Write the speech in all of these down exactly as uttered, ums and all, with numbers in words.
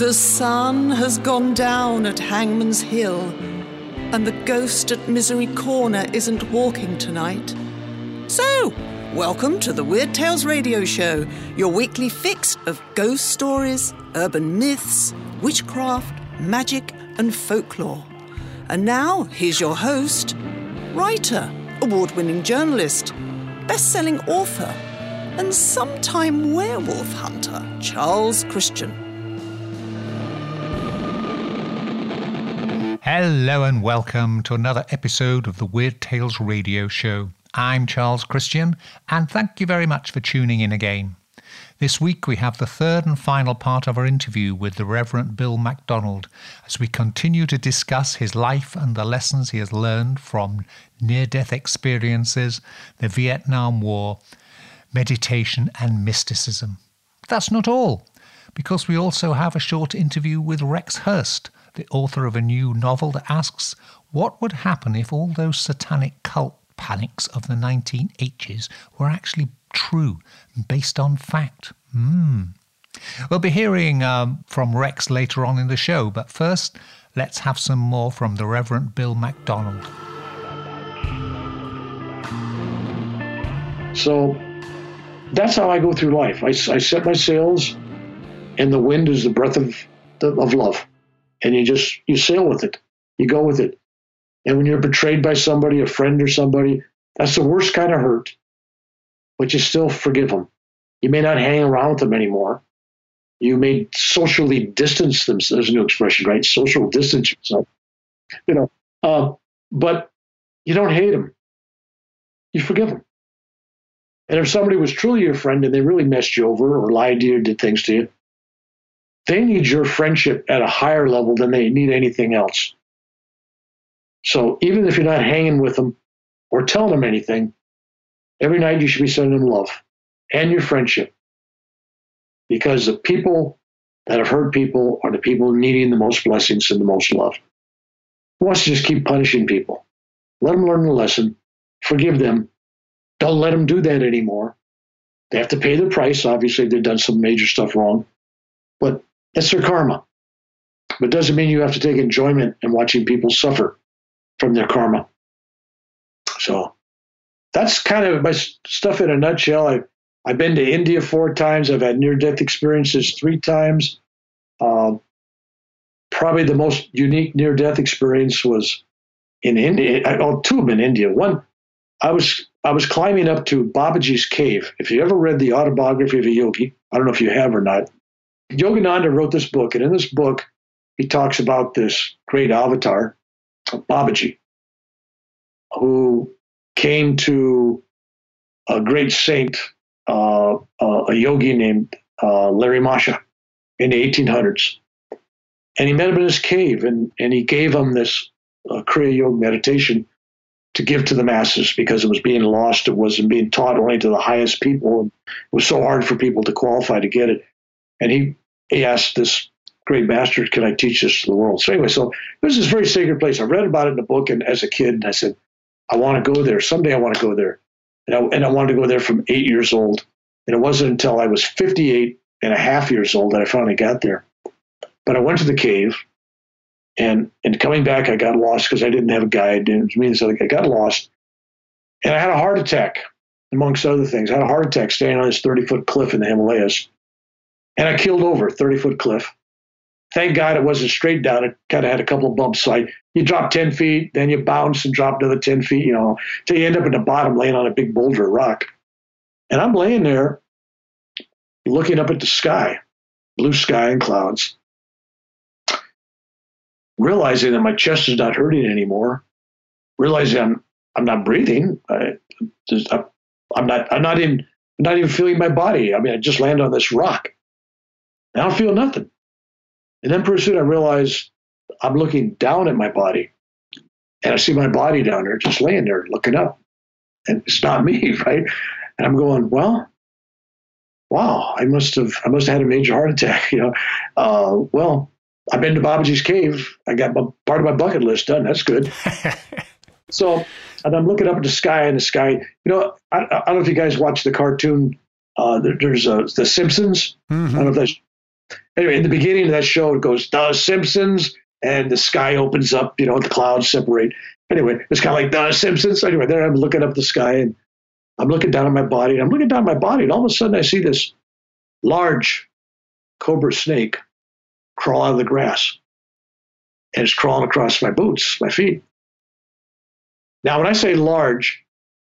The sun has gone down at Hangman's Hill, and the ghost at Misery Corner isn't walking tonight. So, welcome to the Weird Tales Radio Show, your weekly fix of ghost stories, urban myths, witchcraft, magic, and folklore. And now, here's your host, writer, award-winning journalist, best-selling author, and sometime werewolf hunter, Charles Christian. Hello and welcome to another episode of the Weird Tales Radio Show. I'm Charles Christian, and thank you very much for tuning in again. This week we have the third and final part of our interview with the Reverend Bill MacDonald as we continue to discuss his life and the lessons he has learned from near-death experiences, the Vietnam War, meditation and mysticism. That's not all, because we also have a short interview with Rex Hurst, the author of a new novel that asks what would happen if all those satanic cult panics of the nineteen eighties were actually true, based on fact. Mm. We'll be hearing um, from Rex later on in the show, but first, let's have some more from the Reverend Bill MacDonald. So that's how I go through life. I, I set my sails, and the wind is the breath of, of love. And you just, you sail with it. You go with it. And when you're betrayed by somebody, a friend or somebody, that's the worst kind of hurt. But you still forgive them. You may not hang around with them anymore. You may socially distance them. There's a new expression, right? Social distance yourself. You know, uh, but you don't hate them. You forgive them. And if somebody was truly your friend and they really messed you over or lied to you or did things to you, they need your friendship at a higher level than they need anything else. So even if you're not hanging with them or telling them anything, every night you should be sending them love and your friendship. Because the people that have hurt people are the people needing the most blessings and the most love. Who wants to just keep punishing people? Let them learn the lesson. Forgive them. Don't let them do that anymore. They have to pay the price. Obviously, they've done some major stuff wrong. But it's their karma. But it doesn't mean you have to take enjoyment in watching people suffer from their karma. So that's kind of my stuff in a nutshell. I, I've been to India four times. I've had near-death experiences three times. Uh, probably the most unique near-death experience was in India. I, oh, two of them in India. One, I was I was climbing up to Babaji's cave. If you ever read the autobiography of a yogi, I don't know if you have or not, Yogananda wrote this book, and in this book, he talks about this great avatar, Babaji, who came to a great saint, uh, uh, a yogi named uh, Larry Masha, in the eighteen hundreds. And he met him in his cave, and, and he gave him this uh, Kriya Yoga meditation to give to the masses because it was being lost. It wasn't being taught only to the highest people. It was so hard for people to qualify to get it. And he, he asked this great master, can I teach this to the world? So anyway, so it was this very sacred place. I read about it in a book, and as a kid, and I said, I want to go there. Someday I want to go there. And I, and I wanted to go there from eight years old. And it wasn't until I was fifty-eight and a half years old that I finally got there. But I went to the cave, and, and coming back, I got lost because I didn't have a guide. And it means I got lost. And I had a heart attack, amongst other things. I had a heart attack standing on this thirty-foot cliff in the Himalayas. And I keeled over a thirty-foot cliff. Thank God it wasn't straight down. It kind of had a couple of bumps. So I, you drop ten feet, then you bounce and drop another ten feet, you know, till you end up at the bottom laying on a big boulder of rock. And I'm laying there looking up at the sky, blue sky and clouds, realizing that my chest is not hurting anymore, realizing I'm I'm not breathing. I, just, I, I'm not I'm not in I'm not even feeling my body. I mean, I just landed on this rock. I don't feel nothing. And then pretty soon I realize I'm looking down at my body, and I see my body down there just laying there looking up, and it's not me, right? And I'm going, well, wow, I must have I must have had a major heart attack, you know. Uh, well, I've been to Babaji's cave. I got my, part of my bucket list done. That's good. So, and I'm looking up at the sky, and the sky, you know, I, I don't know if you guys watch the cartoon. Uh, there, there's uh, The Simpsons. Mm-hmm. I don't know if that's anyway, in the beginning of that show, it goes, The Simpsons, and the sky opens up, you know, the clouds separate. Anyway, it's kind of like The Simpsons. Anyway, there I'm looking up the sky, and I'm looking down at my body, and I'm looking down at my body, and all of a sudden I see this large cobra snake crawl out of the grass. And it's crawling across my boots, my feet. Now, when I say large,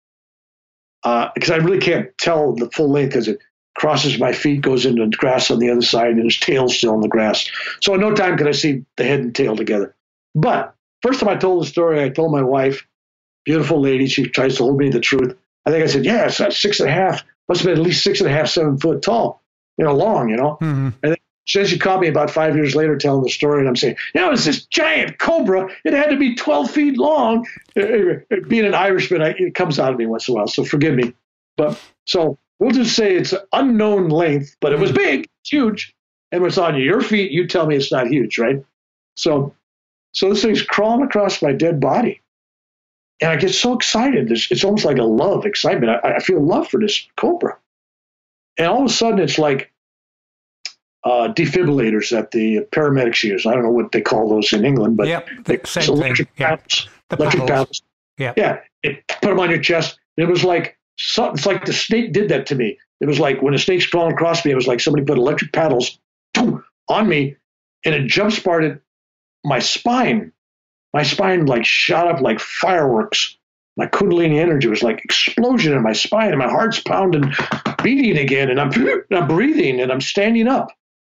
uh, because I really can't tell the full length because it crosses my feet, goes into the grass on the other side, and his tail's still in the grass. So in no time could I see the head and tail together. But first time I told the story, I told my wife, beautiful lady, she tries to hold me to the truth. I think I said, yeah, it's not six and a half, must have been at least six and a half, seven foot tall, you know, long, you know. Mm-hmm. And then she says she caught me about five years later telling the story, and I'm saying, you know, it's this giant cobra. It had to be twelve feet long. Being an Irishman, I, it comes out of me once in a while, so forgive me. But so we'll just say it's unknown length, but it was big, it's huge. And when it's on your feet, you tell me it's not huge, right? So, so this thing's crawling across my dead body. And I get so excited. It's, it's almost like a love, excitement. I, I feel love for this cobra. And all of a sudden, it's like, Uh, defibrillators that the paramedics use. I don't know what they call those in England, but yep, they, same electric thing. paddles. The electric paddles. paddles. Yeah, yeah. It put them on your chest. It was like so, it's like the snake did that to me. It was like when a snake's crawling across me. It was like somebody put electric paddles on me, and it jump started my spine. My spine like shot up like fireworks. My Kundalini energy was like explosion in my spine, and my heart's pounding, beating again, and I'm and I'm breathing, and I'm standing up.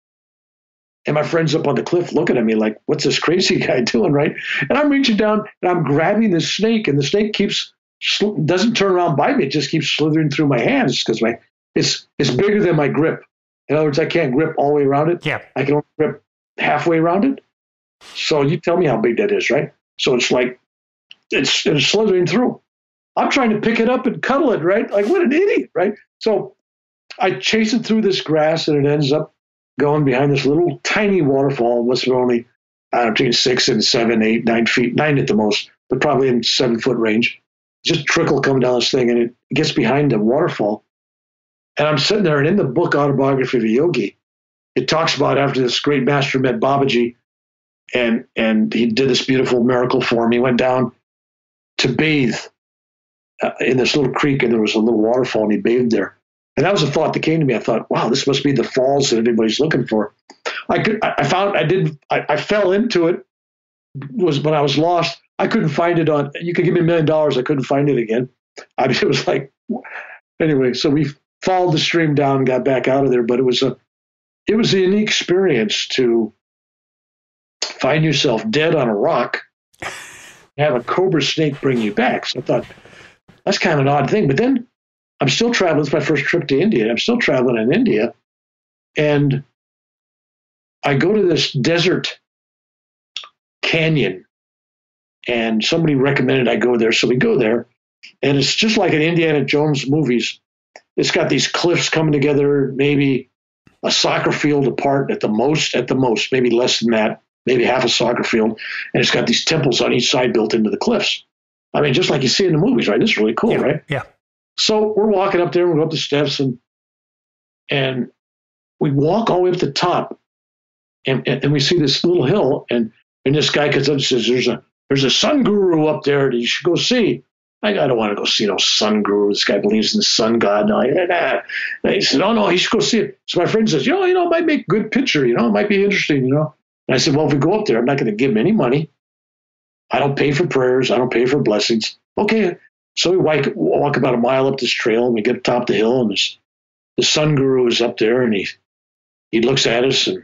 And my friend's up on the cliff looking at me like, what's this crazy guy doing, right? And I'm reaching down and I'm grabbing this snake, and the snake keeps doesn't turn around and bite me. It just keeps slithering through my hands because my it's it's bigger than my grip. In other words, I can't grip all the way around it. Yeah. I can only grip halfway around it. So you tell me how big that is, right? So it's like it's, it's slithering through. I'm trying to pick it up and cuddle it, right? Like, what an idiot, right? So I chase it through this grass, and it ends up going behind this little tiny waterfall. Must have only uh, between six and seven, eight, nine feet, nine at the most, but probably in seven foot range. Just trickle coming down this thing, and it gets behind the waterfall. And I'm sitting there, and in the book Autobiography of a Yogi, it talks about after this great master met Babaji, and and he did this beautiful miracle for him. He went down to bathe uh, in this little creek, and there was a little waterfall, and he bathed there. And that was a thought that came to me. I thought, wow, this must be the falls that everybody's looking for. I could, I found, I did, I, I fell into it. Was when I was lost. I couldn't find it on. You could give me a million dollars, I couldn't find it again. I mean, it was like, anyway. So we followed the stream down and got back out of there. But it was a, it was a unique experience to find yourself dead on a rock, have a cobra snake bring you back. So I thought that's kind of an odd thing. But then I'm still traveling. It's my first trip to India. I'm still traveling in India. And I go to this desert canyon, and somebody recommended I go there. So we go there, and it's just like in Indiana Jones movies. It's got these cliffs coming together, maybe a soccer field apart at the most, at the most, maybe less than that, maybe half a soccer field. And it's got these temples on each side built into the cliffs. I mean, just like you see in the movies, right? This is really cool, yeah, right? Yeah. So we're walking up there, we go up the steps, and and we walk all the way up the top, and, and, and we see this little hill, and, and this guy comes up and says, there's a there's a sun guru up there that you should go see. I, I don't want to go see no sun guru. This guy believes in the sun god. No, nah. And he said, oh, no, he should go see it. So my friend says, you know, you know, it might make a good picture. You know, it might be interesting, you know. And I said, well, if we go up there, I'm not going to give him any money. I don't pay for prayers. I don't pay for blessings. Okay. So we walk, walk about a mile up this trail, and we get to the top of the hill, and this, the sun guru is up there, and he he looks at us and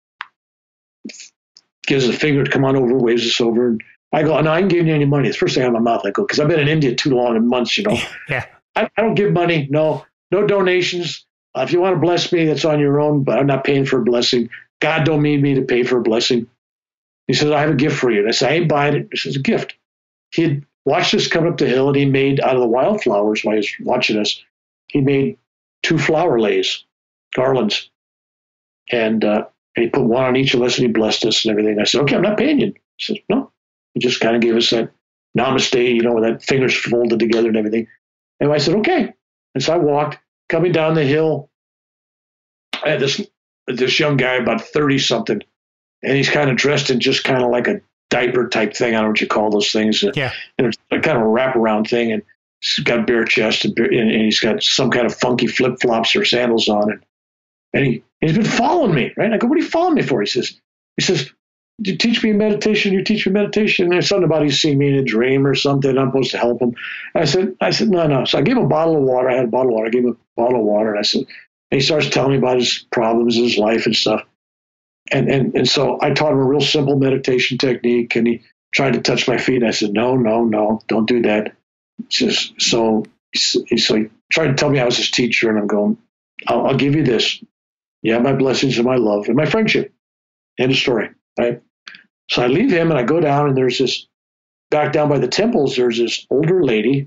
gives us a finger to come on over, waves us over. And I go, no, I ain't giving you any money. It's the first thing out of my mouth. I go, because I've been in India too long in months, you know. Yeah. I, I don't give money. No, no donations. Uh, if you want to bless me, that's on your own, but I'm not paying for a blessing. God don't need me to pay for a blessing. He says, I have a gift for you. And I said, I ain't buying it. This is a gift. He'd watched us come up the hill, and he made, out of the wildflowers while he was watching us, he made two flower lays, garlands. And, uh, and he put one on each of us, and he blessed us and everything. I said, okay, I'm not paying you. He says, no. He just kind of gave us that namaste, you know, with that fingers folded together and everything. And I said, okay. And so I walked, coming down the hill. I had this this young guy, about thirty something, and he's kind of dressed in just kind of like a diaper type thing. I don't know what you call those things. Yeah. And it's a kind of a wraparound thing, and he's got bare chest, and, and he's got some kind of funky flip flops or sandals on, and and he he's been following me, right? I go, what are you following me for? He says, he says, you teach me meditation. You teach me meditation. And there's something about he's seen me in a dream or something. I'm supposed to help him. I said, I said, no, no. So I gave him a bottle of water. I had a bottle of water. I gave him a bottle of water, and I said, and he starts telling me about his problems, his life, and stuff. And and and so I taught him a real simple meditation technique, and he tried to touch my feet. And I said, no, no, no, don't do that. Just so so he tried to tell me I was his teacher, and I'm going, I'll, I'll give you this. You have my blessings and my love and my friendship. End of story. Right. So I leave him and I go down, and there's this back down by the temples. There's this older lady,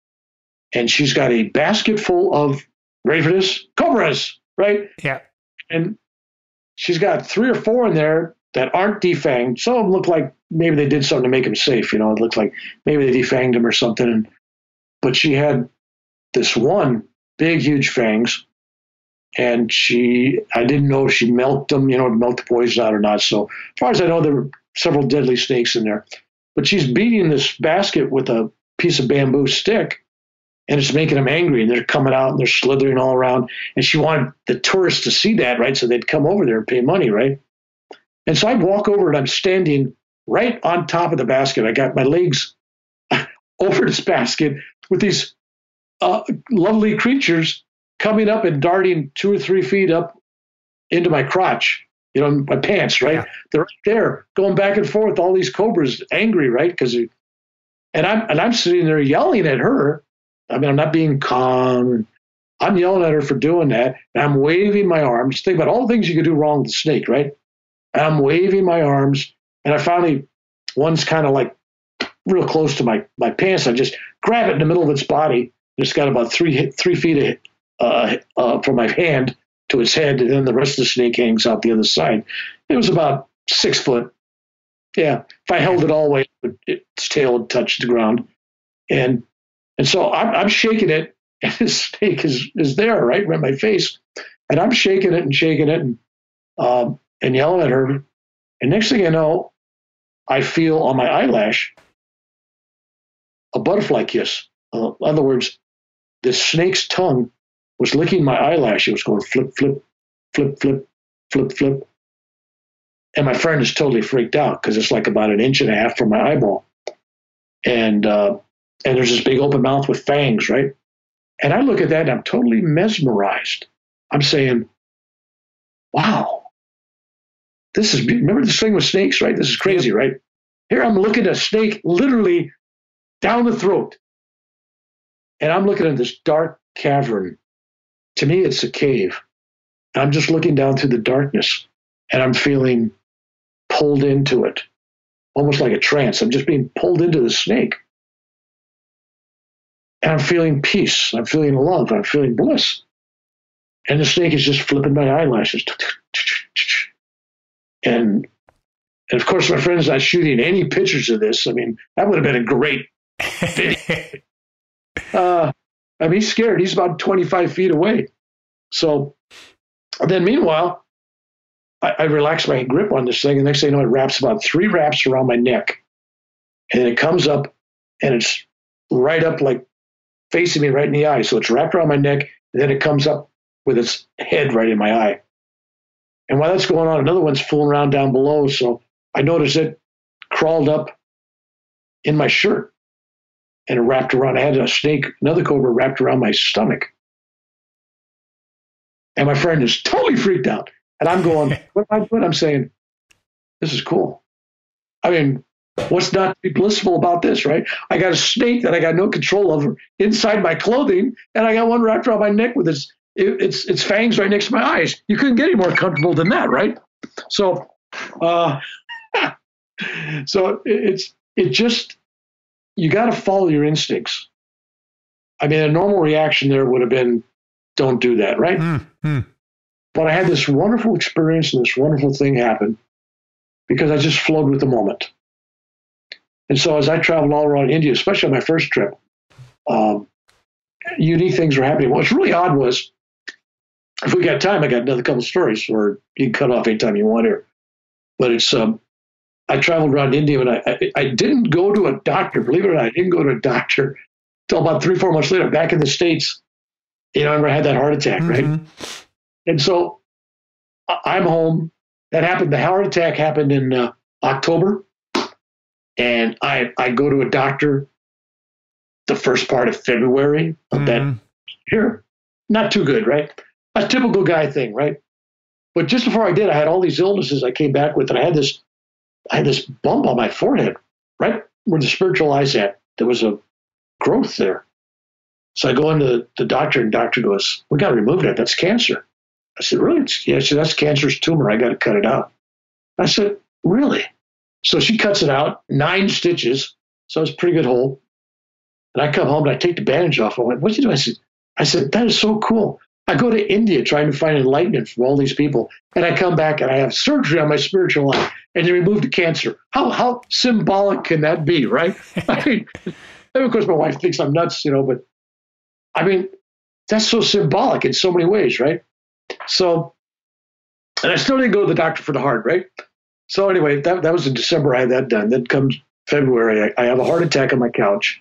and she's got a basket full of, ready for this, cobras. Right. Yeah. And she's got three or four in there that aren't defanged. Some of them look like maybe they did something to make them safe. You know, it looks like maybe they defanged them or something. And, but she had this one big, huge fangs. And she, I didn't know if she melted them, you know, melt the poison out or not. So as far as I know, there were several deadly snakes in there. But she's beating this basket with a piece of bamboo stick, and it's making them angry. And they're coming out and they're slithering all around. And she wanted the tourists to see that, right? So they'd come over there and pay money, right? And so I walk over, and I'm standing right on top of the basket. I got my legs over this basket with these uh, lovely creatures coming up and darting two or three feet up into my crotch, you know, my pants, right? Yeah. They're right there going back and forth, all these cobras angry, right? Because, and I'm, and I'm sitting there yelling at her. I mean, I'm not being calm. I'm yelling at her for doing that. And I'm waving my arms. Think about all the things you could do wrong with the snake, right? And I'm waving my arms. And I finally, one's kind of like real close to my, my pants. I just grab it in the middle of its body. It's got about three, three feet of Uh, uh, from my hand to its head, and then the rest of the snake hangs out the other side. It was about six foot. Yeah, if I held it all the way, its tail would touch the ground, and and so I'm, I'm shaking it, and the snake is is there right in my face, and I'm shaking it and shaking it and um, and yelling at her, and next thing I know, I feel on my eyelash a butterfly kiss. Uh, in other words, the snake's tongue was licking my eyelash. It was going flip, flip, flip, flip, flip, flip. And my friend is totally freaked out because it's like about an inch and a half from my eyeball. And uh, and there's this big open mouth with fangs, right? And I look at that and I'm totally mesmerized. I'm saying, wow, this is, remember this thing with snakes, right? This is crazy, right? Here I'm looking at a snake literally down the throat. And I'm looking at this dark cavern. To me, it's a cave. I'm just looking down through the darkness, and I'm feeling pulled into it, almost like a trance. I'm just being pulled into the snake. And I'm feeling peace. I'm feeling love. I'm feeling bliss. And the snake is just flipping my eyelashes. And, and of course, my friend's not shooting any pictures of this. I mean, that would have been a great video. uh, I mean, he's scared. He's about twenty-five feet away. So then meanwhile, I, I relax my grip on this thing. And next thing you know, it wraps about three wraps around my neck. And it comes up, and it's right up, like facing me right in the eye. So it's wrapped around my neck, and then it comes up with its head right in my eye. And while that's going on, another one's fooling around down below. So I noticed it crawled up in my shirt. And it wrapped around, I had a snake, another cobra wrapped around my stomach. And my friend is totally freaked out. And I'm going, what am I doing? I'm saying, this is cool. I mean, what's not to be blissful about this, right? I got a snake that I got no control over inside my clothing, and I got one wrapped around my neck with its, its, its fangs right next to my eyes. You couldn't get any more comfortable than that, right? So, uh, so it's, it just, you got to follow your instincts. I mean, a normal reaction there would have been, don't do that, right? Mm-hmm. But I had this wonderful experience and this wonderful thing happen because I just flowed with the moment. And so as I traveled all around India, especially on my first trip, um, unique things were happening. What's really odd was if we got time, I got another couple stories, or you can cut off anytime you want here. But it's, um, I traveled around India, and I, I, I didn't go to a doctor. Believe it or not, I didn't go to a doctor until about three, four months later, back in the States. You know, I remember I had that heart attack, mm-hmm. right? And so I'm home. That happened. The heart attack happened in uh, October. And I, I go to a doctor the first part of February of mm-hmm. that year. Not too good, right? A typical guy thing, right? But just before I did, I had all these illnesses I came back with, and I had this, I had this bump on my forehead, right where the spiritual eye's at. There was a growth there. So I go into the, the doctor, and the doctor goes, "We got to remove that. That's cancer." I said, "Really?" Yeah, she said, "That's cancerous tumor. I got to cut it out." I said, "Really?" So she cuts it out, nine stitches. So it's a pretty good hole. And I come home and I take the bandage off. I went, "What'd you do?" I said, I said, "That is so cool." I go to India trying to find enlightenment from all these people. And I come back and I have surgery on my spiritual eye, and they remove the cancer. How how symbolic can that be, right? I mean, and of course my wife thinks I'm nuts, you know, but I mean, that's so symbolic in so many ways, right? So, and I still didn't go to the doctor for the heart, right? So anyway, that, that was in December. I had that done. Then comes February. I, I have a heart attack on my couch.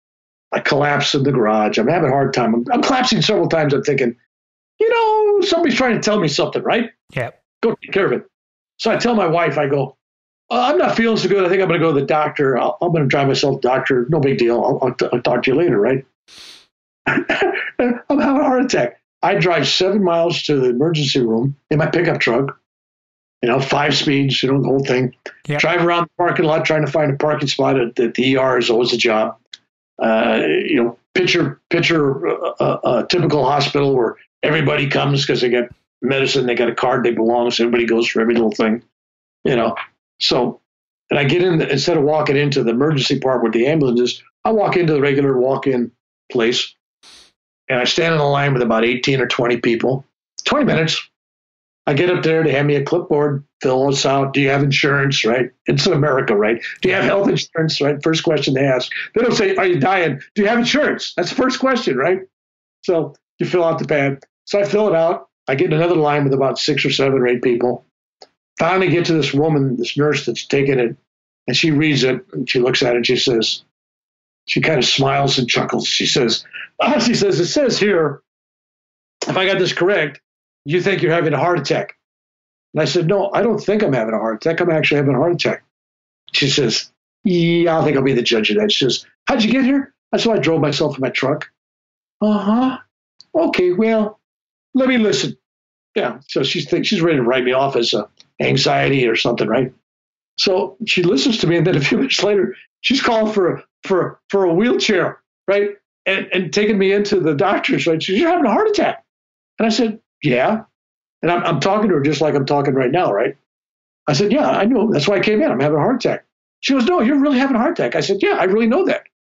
I collapse in the garage. I'm having a hard time. I'm, I'm collapsing several times. I'm thinking, you know, somebody's trying to tell me something, right? Yeah. Go take care of it. So I tell my wife, I go, uh, I'm not feeling so good. I think I'm going to go to the doctor. I'll, I'm going to drive myself to the doctor. No big deal. I'll, I'll, t- I'll talk to you later, right? I'm having a heart attack. I drive seven miles to the emergency room in my pickup truck, you know, five speeds, you know, the whole thing. Yep. Drive around the parking lot trying to find a parking spot at the, the E R is always a job. Uh, you know, picture, picture a, a, a typical hospital where everybody comes because they get medicine, they got a card, they belong, so everybody goes for every little thing, you know. So, and I get in, the, instead of walking into the emergency part with the ambulances, I walk into the regular walk-in place. And I stand in a line with about eighteen or twenty people, twenty minutes. I get up there, they hand me a clipboard, fill us out. Do you have insurance, right? It's America, right? Do you have health insurance, right? First question they ask. They don't say, "Are you dying? Do you have insurance?" That's the first question, right? So you fill out the pad. So I fill it out. I get in another line with about six or seven or eight people. Finally get to this woman, this nurse that's taking it, and she reads it, and she looks at it, and she says, she kind of smiles and chuckles. She says, oh, she says, "It says here, if I got this correct, you think you're having a heart attack." And I said, "No, I don't think I'm having a heart attack. I'm actually having a heart attack." She says, "Yeah, I think I'll be the judge of that." She says, "How'd you get here?" I said, "I drove myself in my truck." Uh-huh. Okay, well, let me listen. Yeah, so she's think, she's ready to write me off as a anxiety or something, right? So she listens to me, and then a few minutes later, she's calling for for for a wheelchair, right? And and taking me into the doctor's, right? She says, "You're having a heart attack." And I said, "Yeah." And I'm, I'm talking to her just like I'm talking right now, right? I said, "Yeah, I know. That's why I came in. I'm having a heart attack." She goes, "No, you're really having a heart attack." I said, "Yeah, I really know that."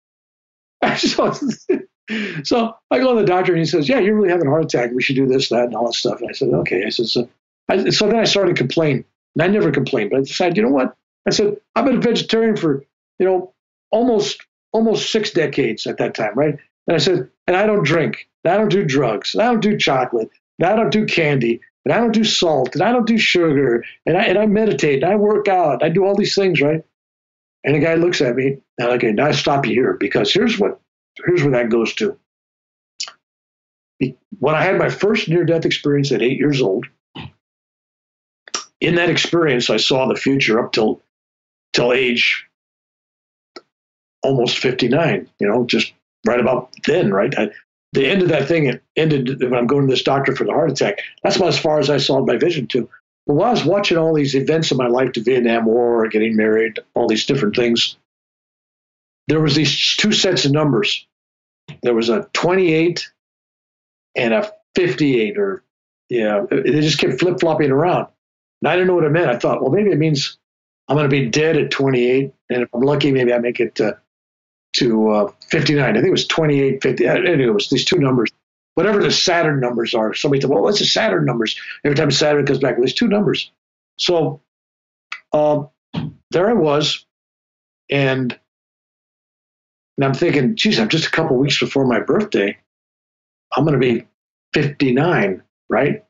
so, so I go to the doctor, and he says, "Yeah, you're really having a heart attack. We should do this, that, and all that stuff." And I said, "Okay." I said, so, I, so then I started complaining. And I never complained, but I decided, you know what? I said, I've been a vegetarian for, you know, almost almost six decades at that time, right? And I said, and I don't drink, and I don't do drugs, and I don't do chocolate, and I don't do candy, and I don't do salt, and I don't do sugar, and I and I meditate, and I work out, I do all these things, right? And the guy looks at me, and I'm like, okay, now I stop you here, because here's what here's where that goes to. When I had my first near-death experience at eight years old, in that experience, I saw the future up till till age almost fifty-nine, you know, just right about then, right? I, the end of that thing, it ended when I'm going to this doctor for the heart attack. That's about as far as I saw my vision to. But while I was watching all these events in my life, the Vietnam War, getting married, all these different things, there was these two sets of numbers. There was a twenty-eight and a fifty-eight, or, yeah, they just kept flip-flopping around. And I didn't know what it meant. I thought, well, maybe it means I'm going to be dead at twenty-eight. And if I'm lucky, maybe I make it uh, to uh, fifty-nine. I think it was twenty-eight, fifty. Anyway, it was these two numbers. Whatever the Saturn numbers are. Somebody said, well, what's the Saturn numbers? Every time Saturn comes back, well, there's two numbers. So um, there I was. And, and I'm thinking, geez, I'm just a couple weeks before my birthday. I'm going to be fifty-nine, right?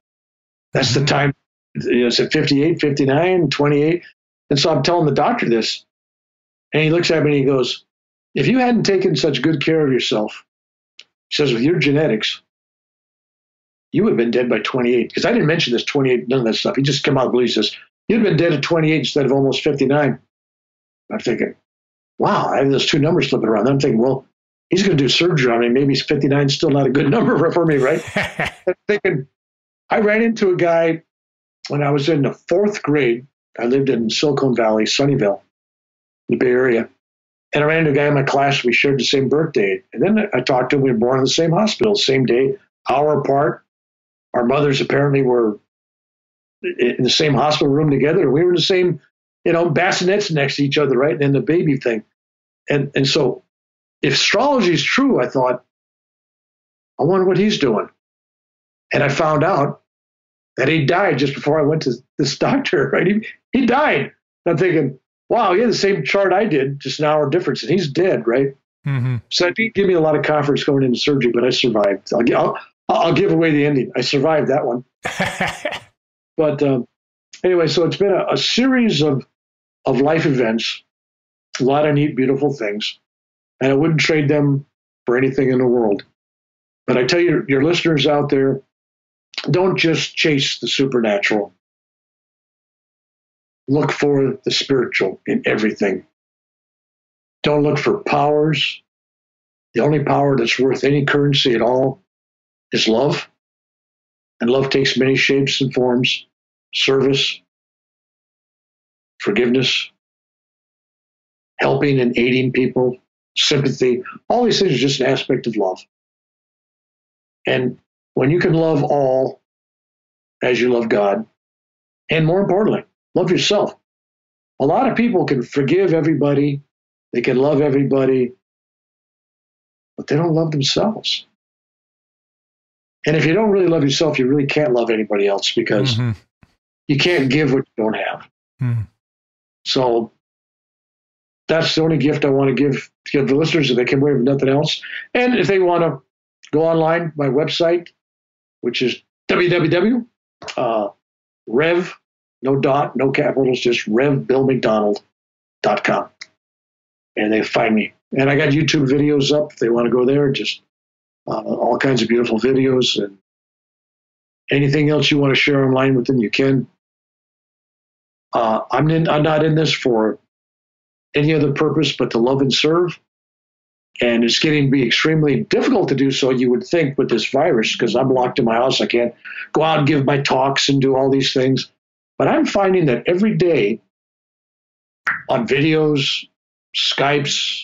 That's mm-hmm. the time. You know, it's at fifty-eight, fifty-nine, twenty-eight. And so I'm telling the doctor this. And he looks at me and he goes, if you hadn't taken such good care of yourself, he says, with your genetics, you would have been dead by twenty-eight. Because I didn't mention this twenty-eight, none of that stuff. He just came out and believes this. You'd have been dead at twenty-eight instead of almost fifty-nine. I'm thinking, wow, I have those two numbers flipping around. I'm thinking, well, he's going to do surgery on me. Maybe fifty-nine is still not a good number for me, right? I'm thinking, I ran into a guy when I was in the fourth grade. I lived in Silicon Valley, Sunnyvale, the Bay Area. And I ran into a guy in my class. We shared the same birthday. And then I talked to him. We were born in the same hospital, same day, hour apart. Our mothers apparently were in the same hospital room together. We were in the same, you know, bassinets next to each other, right? And then the baby thing. And and so if astrology is true, I thought, I wonder what he's doing. And I found out that he died just before I went to this doctor, right? He, he died. And I'm thinking, wow, he had the same chart I did, just an hour difference, and he's dead, right? Mm-hmm. So that didn't give me a lot of confidence going into surgery, but I survived. I'll, I'll, I'll give away the ending. I survived that one. But um, anyway, so it's been a, a series of, of life events, a lot of neat, beautiful things, and I wouldn't trade them for anything in the world. But I tell you, your listeners out there, don't just chase the supernatural. Look for the spiritual in everything. Don't look for powers. The only power that's worth any currency at all is love. And love takes many shapes and forms: service, forgiveness, helping and aiding people, sympathy. All these things are just an aspect of love. And when you can love all as you love God, and more importantly, love yourself. A lot of people can forgive everybody, they can love everybody, but they don't love themselves. And if you don't really love yourself, you really can't love anybody else, because mm-hmm. you can't give what you don't have. Mm. So that's the only gift I want to give, give the listeners, if they come away with nothing else. And if they want to go online, my website, which is www. Uh, Rev, no dot, no capitals, just rev bill mcdonald dot com. And they find me. And I got YouTube videos up if they want to go there, just uh, all kinds of beautiful videos. And anything else you want to share online with them, you can. Uh, I'm, in, I'm not in this for any other purpose but to love and serve. And it's getting to be extremely difficult to do so, you would think, with this virus, because I'm locked in my house. I can't go out and give my talks and do all these things. But I'm finding that every day on videos, Skypes,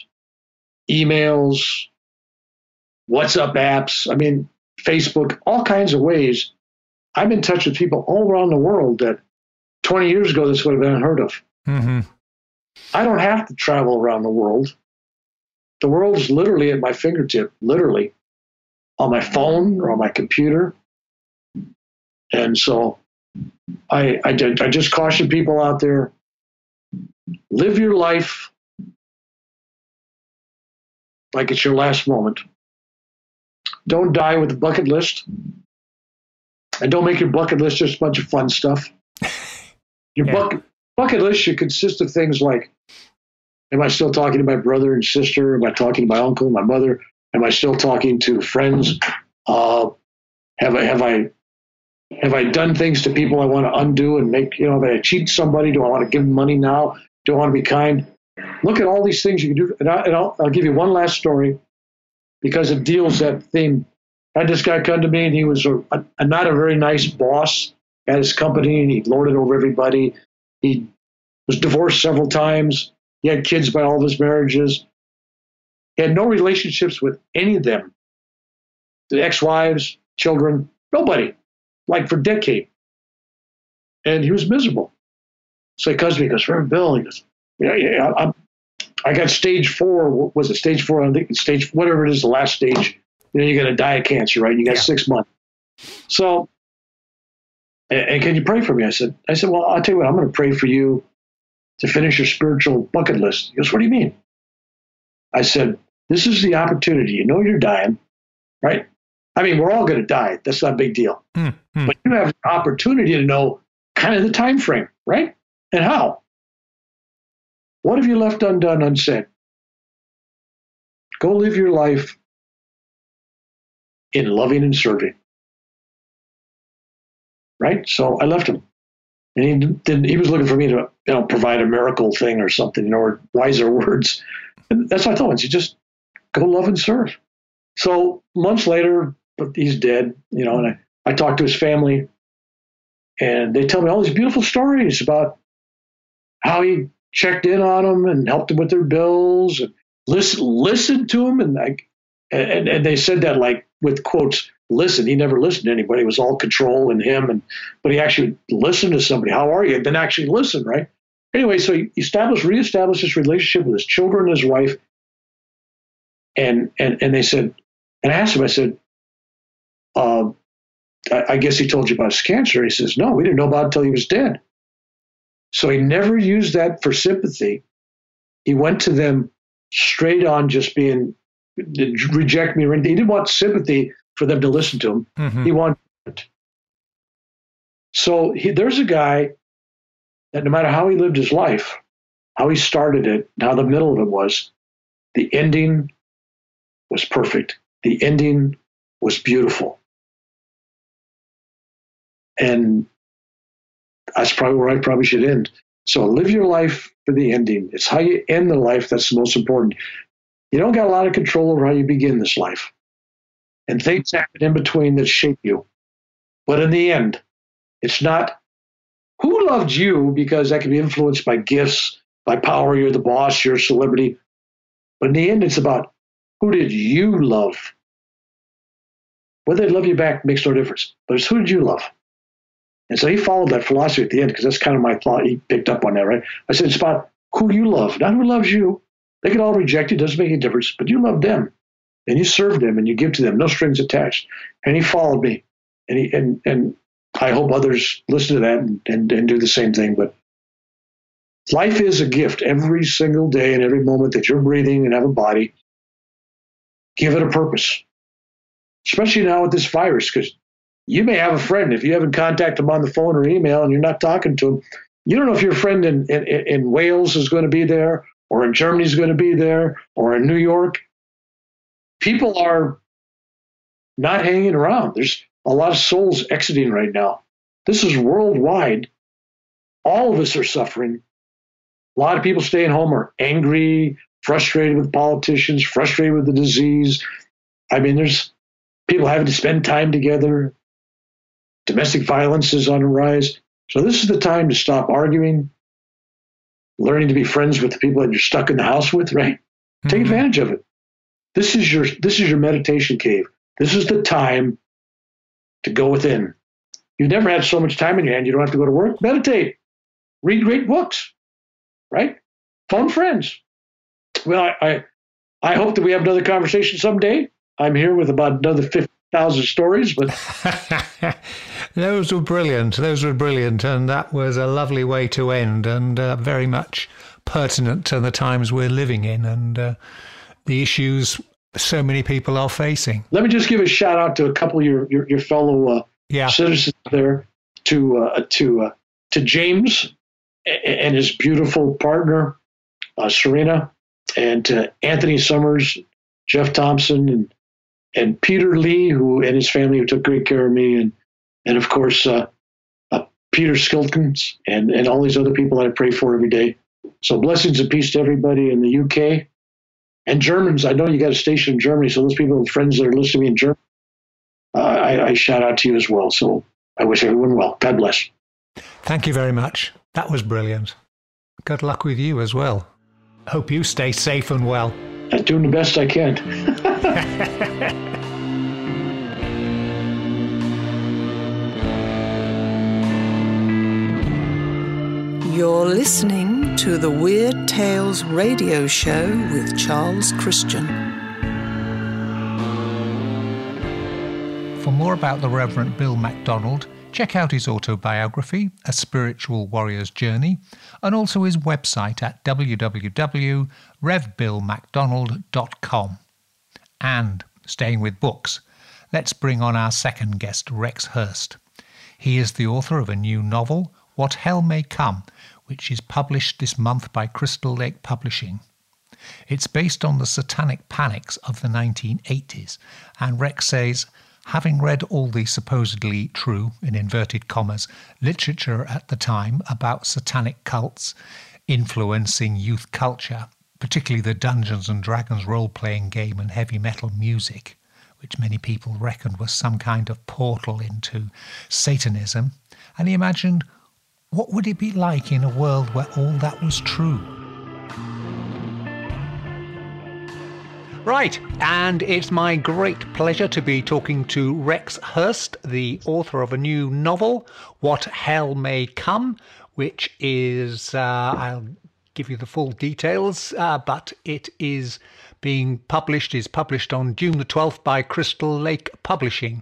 emails, WhatsApp apps, I mean, Facebook, all kinds of ways, I'm in touch with people all around the world that twenty years ago this would have been unheard of. Mm-hmm. I don't have to travel around the world. The world is literally at my fingertip, literally, on my phone or on my computer. And so I, I, I just caution people out there, live your life like it's your last moment. Don't die with a bucket list. And don't make your bucket list just a bunch of fun stuff. Your yeah. bucket, bucket list should consist of things like, am I still talking to my brother and sister? Am I talking to my uncle, my mother? Am I still talking to friends? Uh, have I have I have I done things to people I want to undo and make? You know, have I cheated somebody? Do I want to give them money now? Do I want to be kind? Look at all these things you can do. And, I, and I'll, I'll give you one last story because it deals that theme. I had this guy come to me, and he was a, a, a not a very nice boss at his company, and he lorded over everybody. He was divorced several times. He had kids by all of his marriages. He had no relationships with any of them. The ex-wives, children, nobody, like for decades. And he was miserable. So he comes to me, he goes, Reverend Bill, he goes, yeah, yeah, I'm, I got stage four. What was it stage four? I think it's stage, whatever it is, the last stage. You know, you're going to die of cancer, right? You got yeah. six months. So, and, and can you pray for me? I said, I said, well, I'll tell you what, I'm going to pray for you to finish your spiritual bucket list. He goes, what do you mean? I said, this is the opportunity. You know you're dying, right? I mean, we're all going to die. That's not a big deal. Mm, mm. But you have the opportunity to know kind of the time frame, right? And how. What have you left undone, unsaid? Go live your life in loving and serving. Right? So I left him. And he didn't, he was looking for me to, you know, provide a miracle thing or something, you know, or wiser words. And that's what I told him. You just go love and serve. So months later, but he's dead, you know, and I, I talked to his family, and they tell me all these beautiful stories about how he checked in on them and helped them with their bills and listen, listened to them. And, like, and, and they said that like with quotes, listen. He never listened to anybody. It was all control and him. And but he actually listened to somebody. How are you? And then actually listen, right? Anyway, so he established, reestablished his relationship with his children and his wife. And and and they said, and I asked him, I said, uh, I, I guess he told you about his cancer. He says, no, we didn't know about it until he was dead. So he never used that for sympathy. He went to them straight on just being, reject me or anything. He didn't want sympathy for them to listen to him. Mm-hmm. He wanted it. So he, there's a guy that no matter how he lived his life, how he started it, how the middle of it was, the ending was perfect. The ending was beautiful. And that's probably where I probably should end. So live your life for the ending. It's how you end the life that's the most important. You don't got a lot of control over how you begin this life. And things happen in between that shape you. But in the end, it's not who loved you, because that can be influenced by gifts, by power. You're the boss, you're a celebrity. But in the end, it's about who did you love? Whether they love you back makes no difference. But it's who did you love? And so he followed that philosophy at the end, because that's kind of my thought. He picked up on that, right? I said, it's about who you love, not who loves you. They can all reject you. It doesn't make any difference. But you love them. And you serve them and you give to them, no strings attached. And he followed me. And he and and I hope others listen to that and, and, and do the same thing. But life is a gift every single day and every moment that you're breathing and have a body. Give it a purpose. Especially now with this virus, because you may have a friend. If you haven't contacted them on the phone or email and you're not talking to them, you don't know if your friend in, in, in Wales is going to be there, or in Germany is going to be there, or in New York. People are not hanging around. There's a lot of souls exiting right now. This is worldwide. All of us are suffering. A lot of people staying home are angry, frustrated with politicians, frustrated with the disease. I mean, there's people having to spend time together. Domestic violence is on the rise. So this is the time to stop arguing, learning to be friends with the people that you're stuck in the house with, right? Mm-hmm. Take advantage of it. This is your this is your meditation cave. This is the time to go within. You've never had so much time in your hand. You don't have to go to work. Meditate. Read great books, right? Phone friends. Well, I, I, I hope that we have another conversation someday. I'm here with about another fifty thousand stories, but those were brilliant. Those were brilliant, and that was a lovely way to end, and uh, very much pertinent to the times we're living in and uh, the issues so many people are facing. Let me just give a shout out to a couple of your your, your fellow uh, yeah. citizens there, to uh, to uh, to James and his beautiful partner uh, Serena, and to Anthony Summers, Jeff Thompson, and and Peter Lee, who and his family, who took great care of me, and and of course uh, uh, Peter Skilkins, and and all these other people that I pray for every day. So blessings and peace to everybody in the U K. And Germans, I know you got a station in Germany, so those people and friends that are listening to me in Germany, uh, I, I shout out to you as well. So I wish everyone well. God bless. Thank you very much. That was brilliant. Good luck with you as well. Hope you stay safe and well. I'm doing the best I can. You're listening to the Weird Tales radio show with Charles Christian. For more about the Reverend Bill MacDonald, check out his autobiography, A Spiritual Warrior's Journey, and also his website at w w w dot rev bill macdonald dot com. And, staying with books, let's bring on our second guest, Rex Hurst. He is the author of a new novel, What Hell May Come, which is published this month by Crystal Lake Publishing. It's based on the satanic panics of the nineteen eighties, and Rex says, having read all the supposedly true, in inverted commas, literature at the time about satanic cults influencing youth culture, particularly the Dungeons and Dragons role-playing game and heavy metal music, which many people reckoned was some kind of portal into Satanism, and he imagined, what would it be like in a world where all that was true? Right, and it's my great pleasure to be talking to Rex Hurst, the author of a new novel, What Hell May Come, which is, uh, I'll give you the full details, uh, but it is being published, is published on June the twelfth by Crystal Lake Publishing.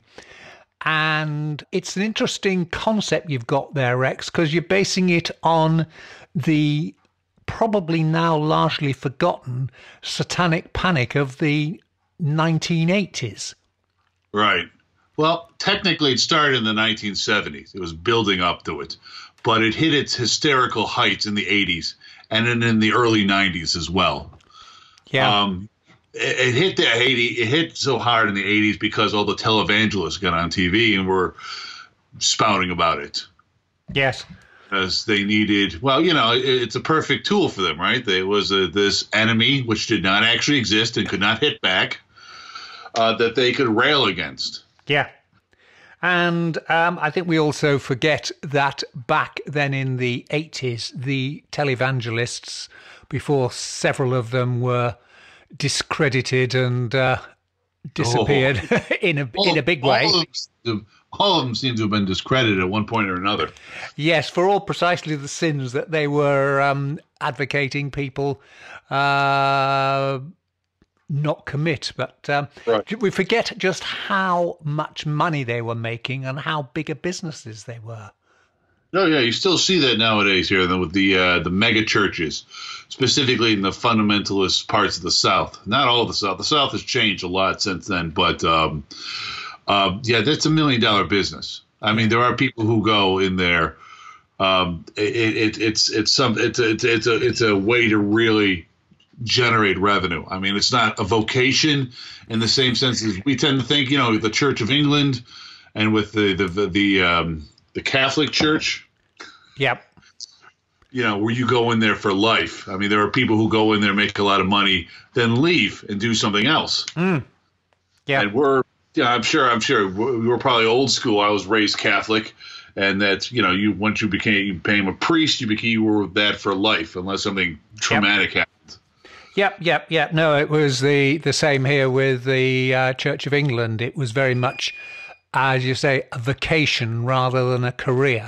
And it's an interesting concept you've got there, Rex, because you're basing it on the probably now largely forgotten satanic panic of the nineteen eighties. Right. Well, technically it started in the nineteen seventies. It was building up to it, but it hit its hysterical heights in the eighties and then in the early nineties as well. Yeah. Um, it, it hit the eighty. It hit so hard in the eighties because all the televangelists got on T V and were spouting about it. Yes. Because they needed, well, you know, it, it's a perfect tool for them, right? There was a, this enemy which did not actually exist and could not hit back uh, that they could rail against. Yeah. And um, I think we also forget that back then in the eighties, the televangelists, before several of them were discredited and uh, disappeared oh. in a all, in a big way. All of, them, all of them seem to have been discredited at one point or another. Yes, for all precisely the sins that they were um, advocating people uh, not commit. But um, right. we forget just how much money they were making and how big a businesses they were. Oh, yeah, you still see that nowadays here with the uh, the mega churches, specifically in the fundamentalist parts of the South. Not all of the South. The South has changed a lot since then, but um, uh, yeah, that's a million dollar business. I mean, there are people who go in there. Um, it, it, it's it's some it's a, it's it's a it's a way to really generate revenue. I mean, it's not a vocation in the same sense as we tend to think. You know, the Church of England, and with the the the, the um, the Catholic Church. Yep. You know, where you go in there for life. I mean, there are people who go in there, make a lot of money, then leave and do something else. Mm. Yeah. And we're, yeah, I'm sure, I'm sure we were probably old school. I was raised Catholic, and that's, you know, you once you became, you became a priest, you became, you were that for life, unless something traumatic yep. happened. Yep, yep, yep. No, it was the the same here with the uh, Church of England. It was very much, as you say, a vocation rather than a career.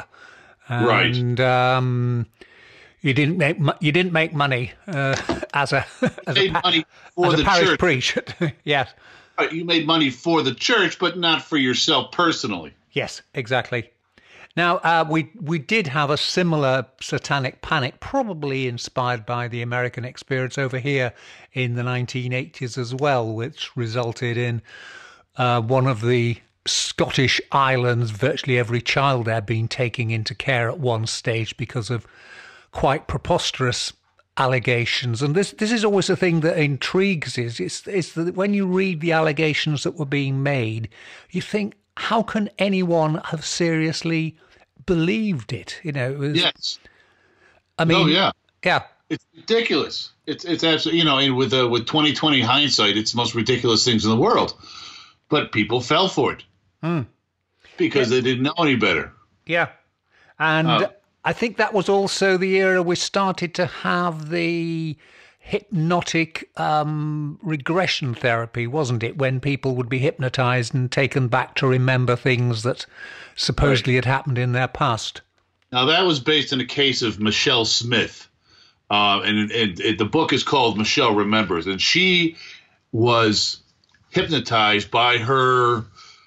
And right. um, you didn't make you didn't make money uh, as a as you made a, money for as the a parish church. priest. Yes. You made money for the church, but not for yourself personally. Yes, exactly. Now uh, we we did have a similar satanic panic, probably inspired by the American experience over here in the nineteen eighties as well, which resulted in uh, one of the Scottish islands, virtually every child there being taken into care at one stage because of quite preposterous allegations. And this this is always the thing that intrigues us. It's, it's that when you read the allegations that were being made, you think, how can anyone have seriously believed it? You know, it was, yes. I mean, oh, yeah. Yeah. It's ridiculous. It's it's absolutely, you know, and with uh, with twenty twenty hindsight, it's the most ridiculous things in the world. But people fell for it. Mm. Because yeah. they didn't know any better. Yeah. And uh, I think that was also the era we started to have the hypnotic um, regression therapy, wasn't it? When people would be hypnotized and taken back to remember things that supposedly right. had happened in their past. Now, that was based on a case of Michelle Smith. Uh, and, and, and the book is called Michelle Remembers. And she was hypnotized by her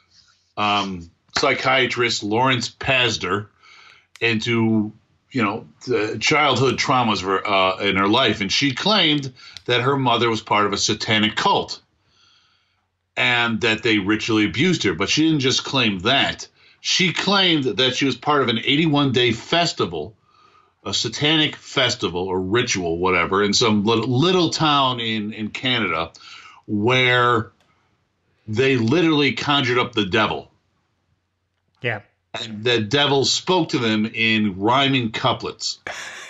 um, psychiatrist, Lawrence Pazder, into, you know, the childhood traumas of her, uh, in her life. And she claimed that her mother was part of a satanic cult. and that they ritually abused her. But she didn't just claim that. She claimed that she was part of an eighty-one day festival, a satanic festival or ritual, whatever, in some little, little town in, in Canada where they literally conjured up the devil. Yeah. And the devil spoke to them in rhyming couplets.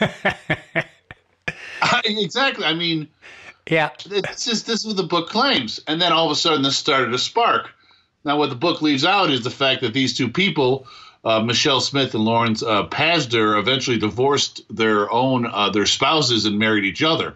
I, exactly. I mean, yeah, it's just, this is what the book claims. And then all of a sudden this started a spark. Now, what the book leaves out is the fact that these two people, uh, Michelle Smith and Lawrence uh, Pazder, eventually divorced their own uh, their spouses and married each other.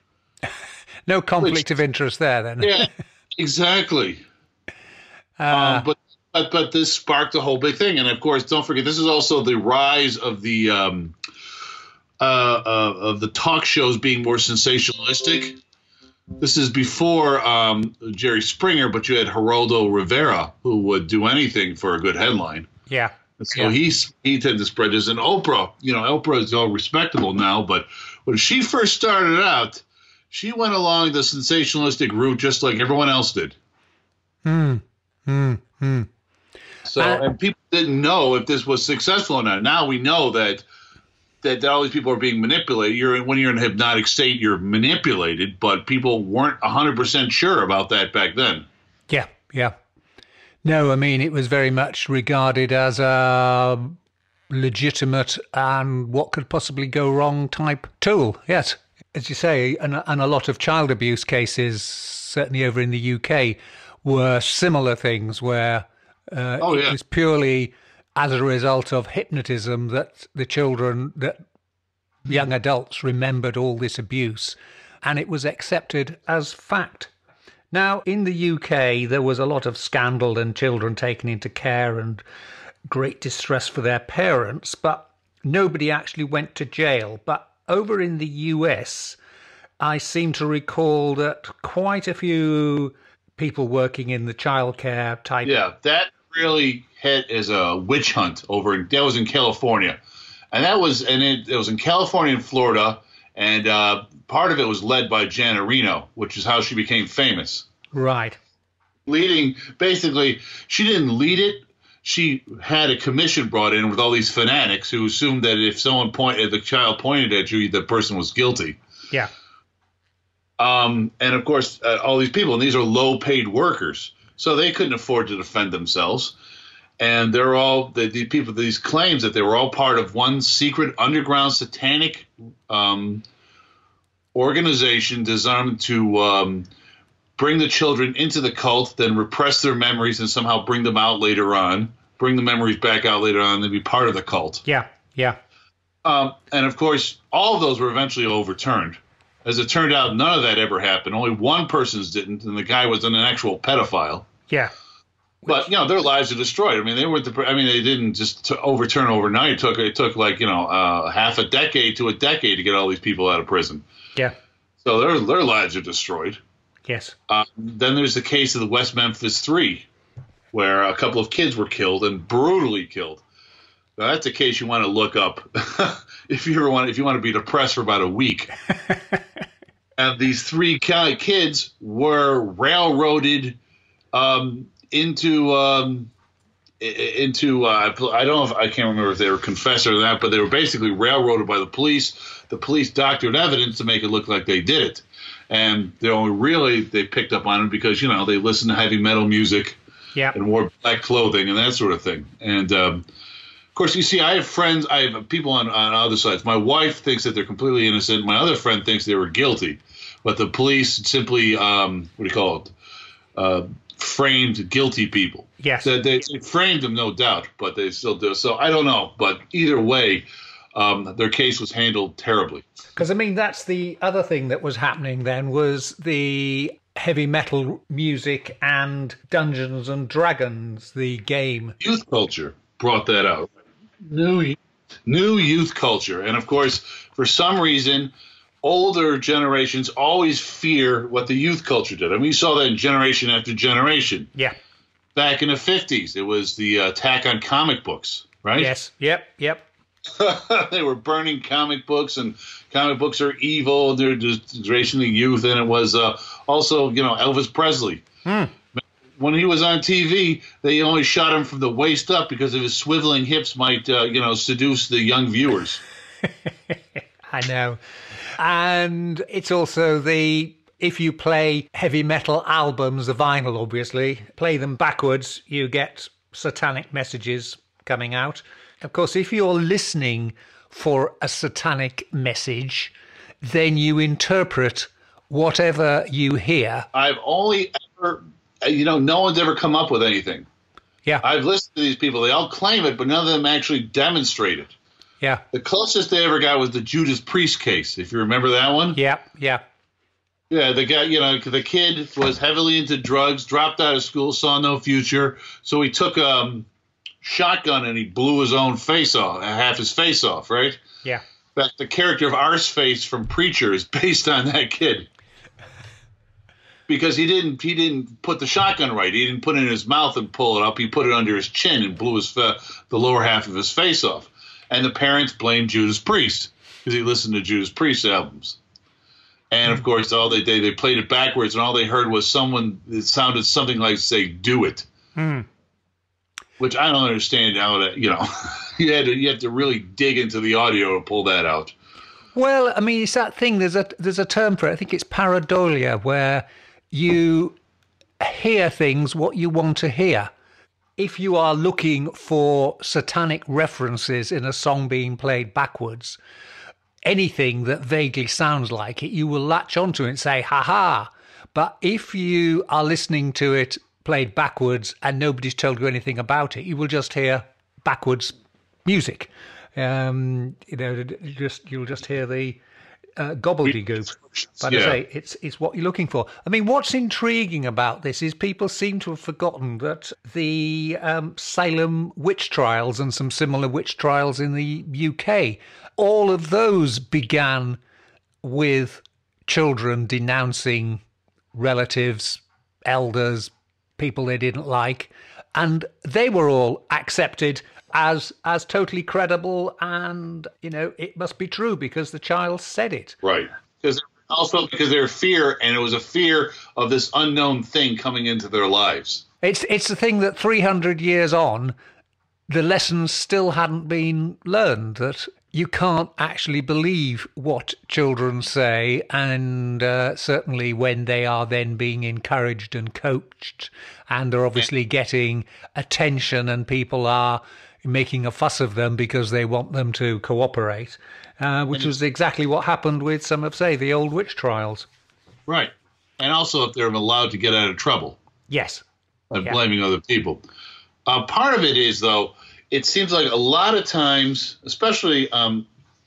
No conflict Which, of interest there, then. Yeah, exactly. Uh, um, but, but but this sparked a whole big thing, and of course, don't forget, this is also the rise of the um, uh, uh, of the talk shows being more sensationalistic. This is before um, Jerry Springer, but you had Geraldo Rivera, who would do anything for a good headline. Yeah. And so yeah. he's he tended to spread this. And Oprah, you know, Oprah is all respectable now, but when she first started out, she went along the sensationalistic route just like everyone else did. Hmm. Hmm. Hmm. So, uh, and people didn't know if this was successful or not. Now we know that. That, that all these people are being manipulated. You're when you're in a hypnotic state, you're manipulated, but people weren't one hundred percent sure about that back then. Yeah, yeah. No, I mean, it was very much regarded as a legitimate and what could possibly go wrong type tool. Yes, as you say, and, and a lot of child abuse cases, certainly over in the U K, were similar things where uh, oh, yeah. it was purely as a result of hypnotism that the children, that young adults remembered all this abuse, and it was accepted as fact. Now, in the U K, there was a lot of scandal and children taken into care and great distress for their parents, but nobody actually went to jail. But over in the U S, I seem to recall that quite a few people working in the childcare type... Yeah, that really hit as a witch hunt over in, that was in California, and that was and it, it was in California and Florida, and uh, part of it was led by Janet Reno, which is how she became famous. Right. Leading, basically, she didn't lead it. She had a commission brought in with all these fanatics who assumed that if someone pointed, if the child pointed at you, the person was guilty. Yeah. Um, and of course, uh, all these people, and these are low-paid workers. So they couldn't afford to defend themselves. And they're all, the, the people, these claims that they were all part of one secret underground satanic um, organization designed to um, bring the children into the cult, then repress their memories and somehow bring them out later on, bring the memories back out later on and be part of the cult. Yeah, yeah. Um, and of course, all of those were eventually overturned. As it turned out, none of that ever happened. Only one person's didn't, and the guy was an actual pedophile. Yeah. But, you know, their lives are destroyed. I mean, they weren't the, I mean, they didn't just t- overturn overnight. It took, it took like, you know, uh, half a decade to a decade to get all these people out of prison. Yeah. So their, their lives are destroyed. Yes. Uh, then there's the case of the West Memphis Three, where a couple of kids were killed and brutally killed. Now, that's a case you want to look up if you ever want, if you want to be depressed for about a week. And these three kids were railroaded um, into um, into uh, I don't know if I can't remember if they were confessed or that, but they were basically railroaded by the police. The police doctored evidence to make it look like they did it, and they only really they picked up on it because you know they listened to heavy metal music, yeah, and wore black clothing and that sort of thing. And um, of course, you see, I have friends, I have people on on other sides. My wife thinks that they're completely innocent. My other friend thinks they were guilty, but the police simply um, what do you call it? Uh, framed guilty people. Yes. They, they, they framed them, no doubt, but they still do. So I don't know. But either way, um, their case was handled terribly. Because, I mean, that's the other thing that was happening then was the heavy metal music and Dungeons and Dragons, the game. Youth culture brought that out. New, new youth culture. And, of course, for some reason, older generations always fear what the youth culture did. I mean, we saw that in generation after generation. Yeah. Back in the fifties, it was the attack on comic books, right? Yes. Yep. Yep. They were burning comic books, and comic books are evil. They're just generation of youth, and it was uh, also, you know, Elvis Presley. Hmm. when he was on T V, they only shot him from the waist up because of his swiveling hips might, uh, you know, seduce the young viewers. I know. And it's also the, if you play heavy metal albums, the vinyl obviously, play them backwards, you get satanic messages coming out. Of course, if you're listening for a satanic message, then you interpret whatever you hear. I've only ever, you know, no one's ever come up with anything. Yeah. I've listened to these people. They all claim it, but none of them actually demonstrate it. Yeah. The closest they ever got was the Judas Priest case, if you remember that one. Yeah, yeah. Yeah, the guy, you know, the kid was heavily into drugs, dropped out of school, saw no future, so he took a um, shotgun and he blew his own face off, half his face off, right? Yeah. But the character of Arseface from Preacher is based on that kid. Because he didn't he didn't put the shotgun right. He didn't put it in his mouth and pull it up. He put it under his chin and blew his uh, the lower half of his face off. And the parents blamed Judas Priest because he listened to Judas Priest albums. And, of course, all they did, they played it backwards, and all they heard was someone, it sounded something like, say, do it. Mm. Which I don't understand how to, you know, you, had to, you have to really dig into the audio to pull that out. Well, I mean, it's that thing, there's a, there's a term for it, I think it's pareidolia, where you hear things what you want to hear. If you are looking for satanic references in a song being played backwards, anything that vaguely sounds like it, you will latch onto it and say, ha ha. But if you are listening to it played backwards and nobody's told you anything about it, you will just hear backwards music. Um, you know, just you'll just hear the uh, gobbledygook. But yeah. I say, it's it's what you're looking for. I mean, what's intriguing about this is people seem to have forgotten that the um, Salem witch trials and some similar witch trials in the U K, all of those began with children denouncing relatives, elders, people they didn't like, and they were all accepted as as totally credible, and, you know, it must be true because the child said it. Right. Because also because their fear, and it was a fear of this unknown thing coming into their lives. It's it's the thing that three hundred years on, the lessons still hadn't been learned, that you can't actually believe what children say, and uh, certainly when they are then being encouraged and coached and are obviously getting attention and people are making a fuss of them because they want them to cooperate, uh, which was exactly what happened with some of, say, the old witch trials. Right. And also if they're allowed to get out of trouble. Yes. By yeah. blaming other people. Uh, part of it is, though, it seems like a lot of times, especially um,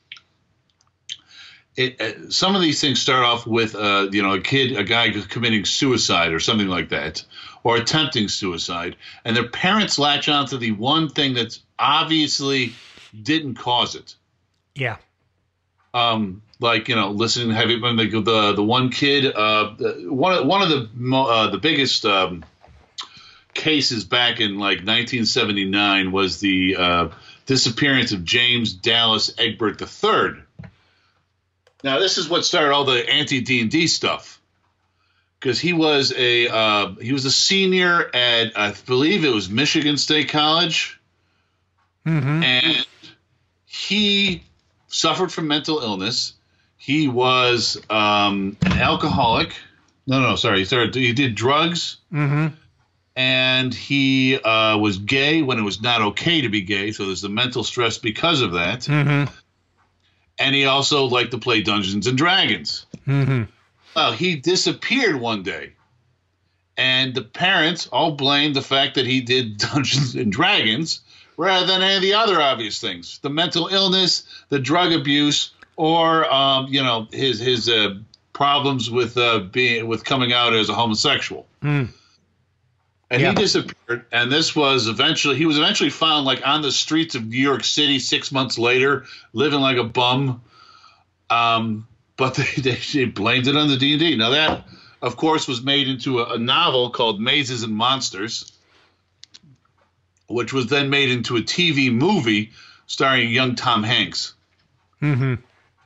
it, uh, some of these things start off with, uh, you know, a kid, a guy committing suicide or something like that, or attempting suicide, and their parents latch onto the one thing that's obviously didn't cause it. Yeah. Um, like, you know, listening to heavy, the the, the one kid, uh, the, one one of the uh, the biggest um, cases back in like nineteen seventy-nine was the uh, disappearance of James Dallas Egbert the third. Now, this is what started all the anti-D and D stuff, because he was a uh, he was a senior at, I believe it was Michigan State College, mm-hmm. and he suffered from mental illness. He was um, an alcoholic. No, no, sorry. He started. He did drugs. Mm-hmm. And he uh, was gay when it was not okay to be gay. So there's the mental stress because of that. Mm-hmm. And he also liked to play Dungeons and Dragons. Mm-hmm. Well, he disappeared one day. And the parents all blamed the fact that he did Dungeons and Dragons rather than any of the other obvious things. The mental illness, the drug abuse, or, um, you know, his his uh, problems with uh, being with coming out as a homosexual. Mm. And yeah. he disappeared, and this was eventually, he was eventually found like on the streets of New York City six months later, living like a bum. Um, but they, they, they blamed it on the D and D. Now that, of course, was made into a, a novel called Mazes and Monsters, which was then made into a T V movie starring young Tom Hanks. Mm-hmm.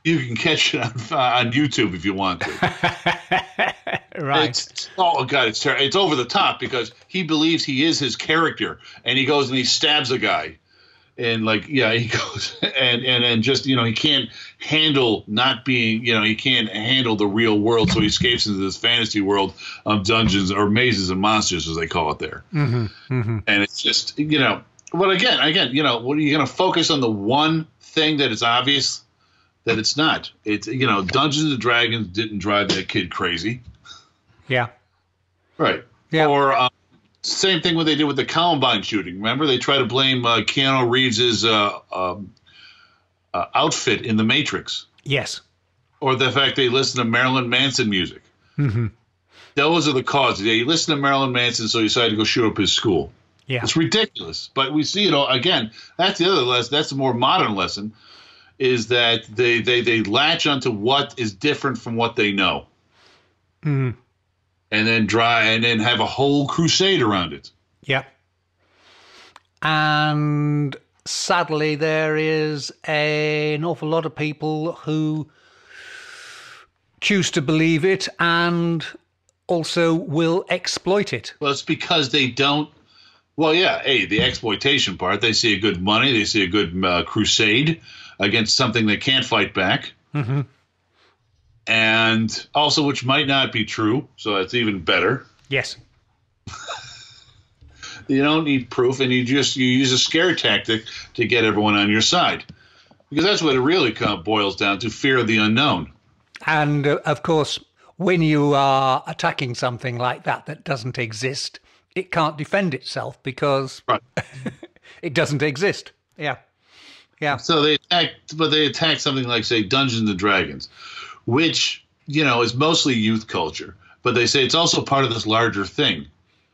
You can catch it on, uh, on YouTube if you want to. Right. It's, oh, God, it's ter- it's over the top because he believes he is his character. And he goes and he stabs a guy. And, like, yeah, he goes and, and, and just, you know, he can't handle not being, you know, he can't handle the real world. So he escapes into this fantasy world of dungeons or mazes and monsters, as they call it there. Mm-hmm, mm-hmm. And it's just, you know, but again, again, you know, what are you going to focus on the one thing that is obvious? That it's not. It's, you know, Dungeons and Dragons didn't drive that kid crazy. Yeah. Right. Yeah. Or um, same thing what they did with the Columbine shooting. Remember, they try to blame uh, Keanu Reeves's uh, um, uh, outfit in The Matrix. Yes. Or the fact they listen to Marilyn Manson music. Mm-hmm. Those are the causes. Yeah, you listen to Marilyn Manson, so you decided to go shoot up his school. Yeah. It's ridiculous. But we see it all again. That's the other lesson. That's the more modern lesson. Is that they, they, they latch onto what is different from what they know, mm. and then try and then have a whole crusade around it. Yeah, and sadly, there is a, an awful lot of people who choose to believe it and also will exploit it. Well, it's because they don't. Well, yeah, hey, the exploitation part. They see a good money. They see a good uh, crusade against something they can't fight back. Mm-hmm. And also, which might not be true, so that's even better. Yes. You don't need proof, and you just you use a scare tactic to get everyone on your side. Because that's what it really kind of boils down to, fear of the unknown. And, uh, of course, when you are attacking something like that that doesn't exist, it can't defend itself because right. It doesn't exist. Yeah. Yeah. So they attack, but they attack something like, say, Dungeons and Dragons, which, you know, is mostly youth culture. But they say it's also part of this larger thing.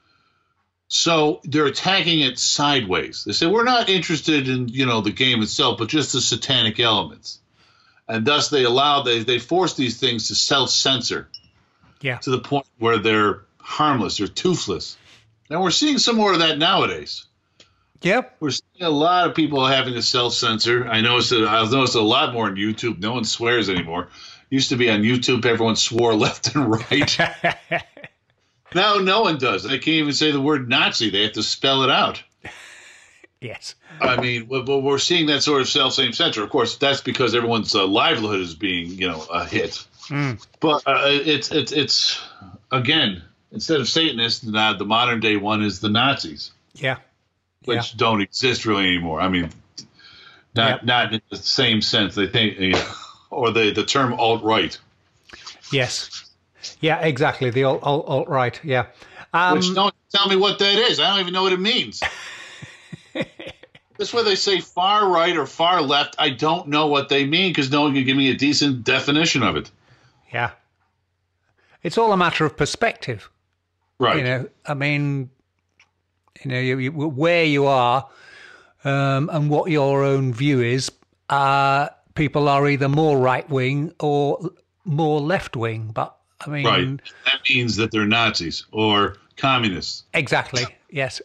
So they're attacking it sideways. They say, we're not interested in, you know, the game itself, but just the satanic elements. And thus they allow, they, they force these things to self-censor. Yeah. To the point where they're harmless, they're toothless. And we're seeing some more of that nowadays. Yep. We're seeing a lot of people having to self-censor. I noticed that I've noticed a lot more on YouTube. No one swears anymore. Used to be on YouTube, everyone swore left and right. Now no one does. They can't even say the word Nazi. They have to spell it out. Yes. I mean, we're seeing that sort of self-censor. Of course, that's because everyone's uh, livelihood is being, you know, a hit. Mm. But uh, it's it's it's again, instead of Satanists, the, the modern day one is the Nazis. Yeah. Which yeah. don't exist really anymore. I mean, not yep. not in the same sense. They think, you know, or the the term alt-right. Yes. Yeah, exactly. The alt, alt, alt-right. Yeah. Um, Which don't tell me what that is. I don't even know what it means. That's where they say far right or far left. I don't know what they mean because no one can give me a decent definition of it. Yeah. It's all a matter of perspective. Right. You know, I mean, you know, you, you, where you are um, and what your own view is, uh, people are either more right-wing or more left-wing. But, I mean... Right. That means that they're Nazis or communists. Exactly. Yes.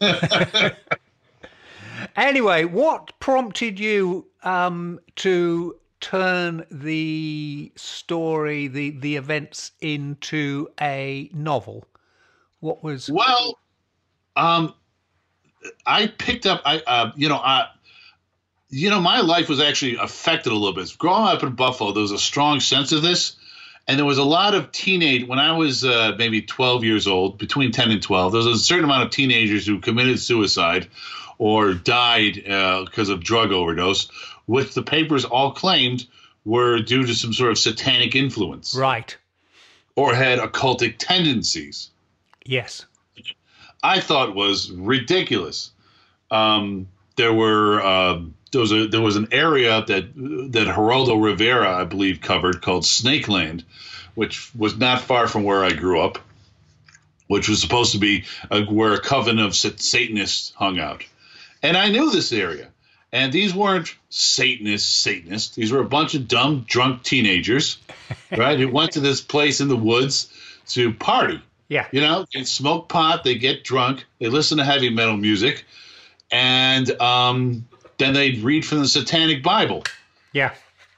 Anyway, what prompted you um, to turn the story, the, the events into a novel? What was... Well, um, I picked up, I, uh, you know, I, you know, my life was actually affected a little bit. Growing up in Buffalo, there was a strong sense of this. And there was a lot of teenage, when I was uh, maybe twelve years old, between ten and twelve, there was a certain amount of teenagers who committed suicide or died uh, because of drug overdose, which the papers all claimed were due to some sort of satanic influence. Right. Or had occultic tendencies. Yes. I thought was ridiculous. Um, there were uh, there was a there was an area that that Geraldo Rivera, I believe, covered called Snakeland, which was not far from where I grew up, which was supposed to be a, where a coven of Satanists hung out. And I knew this area. And these weren't Satanists, Satanists. These were a bunch of dumb, drunk teenagers, right, who went to this place in the woods to party. Yeah. You know, they smoke pot, they get drunk, they listen to heavy metal music, and um, then they'd read from the Satanic Bible. Yeah.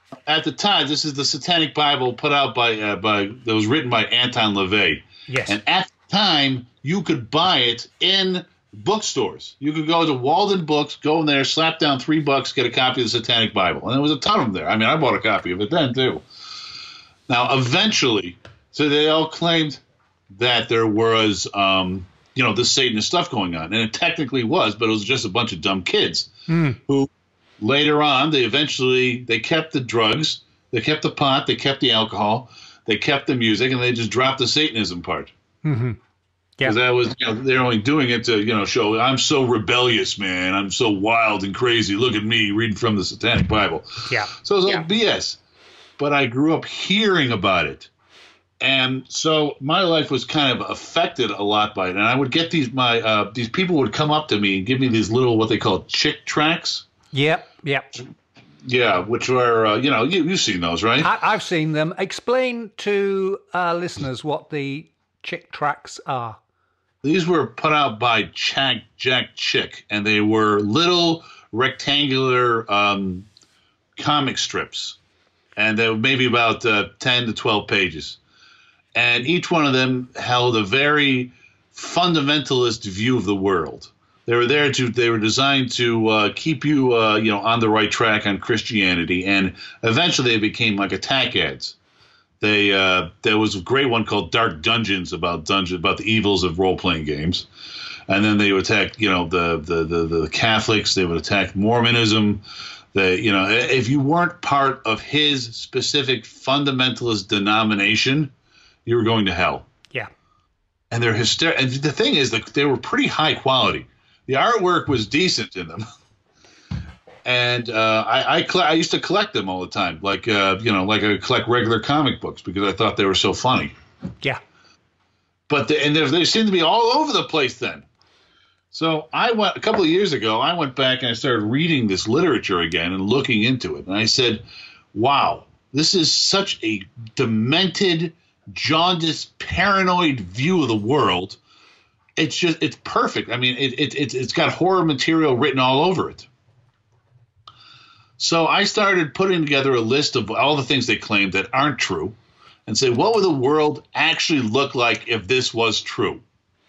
At the time, this is the Satanic Bible put out by uh, by that was written by Anton LaVey. Yes. And at the time, you could buy it in bookstores. You could go to Walden Books, go in there, slap down three bucks, get a copy of the Satanic Bible, and there was a ton of them there. I mean, I bought a copy of it then too. Now, eventually, so they all claimed that there was, um, you know, this Satanist stuff going on, and it technically was, but it was just a bunch of dumb kids mm. who. Later on, they eventually, they kept the drugs, they kept the pot, they kept the alcohol, they kept the music, and they just dropped the Satanism part. Mm-hmm. Because that was, you know, they're only doing it to, you know, show, I'm so rebellious, man. I'm so wild and crazy. Look at me reading from the Satanic Bible. Yeah. So it was all Yeah. B S. But I grew up hearing about it. And so my life was kind of affected a lot by it. And I would get these, my, uh, these people would come up to me and give me these little, what they call chick tracts. Yep, yep. Yeah, which were, uh, you know, you, you've seen those, right? I, I've seen them. Explain to our listeners what the chick tracts are. These were put out by Jack, Jack Chick, and they were little rectangular um, comic strips. And they were maybe about uh, ten to twelve pages. And each one of them held a very fundamentalist view of the world. They were there to. They were designed to uh, keep you, uh, you know, on the right track on Christianity, and eventually they became like attack ads. They uh, there was a great one called Dark Dungeons about dungeon about the evils of role playing games, and then they would attack, you know, the the the, the Catholics. They would attack Mormonism. They, you know, if you weren't part of his specific fundamentalist denomination, you were going to hell. Yeah, and they're hysterical. And the thing is that they were pretty high quality. The artwork was decent in them, and uh, I I, I used to collect them all the time, like uh, you know, like I collect regular comic books because I thought they were so funny. Yeah, but the, and they seemed to be all over the place then. So I went a couple of years ago. I went back and I started reading this literature again and looking into it, and I said, "Wow, this is such a demented, jaundiced, paranoid view of the world." It's just, it's perfect. I mean, it, it, it, it's got horror material written all over it. So I started putting together a list of all the things they claim that aren't true and say, what would the world actually look like if this was true?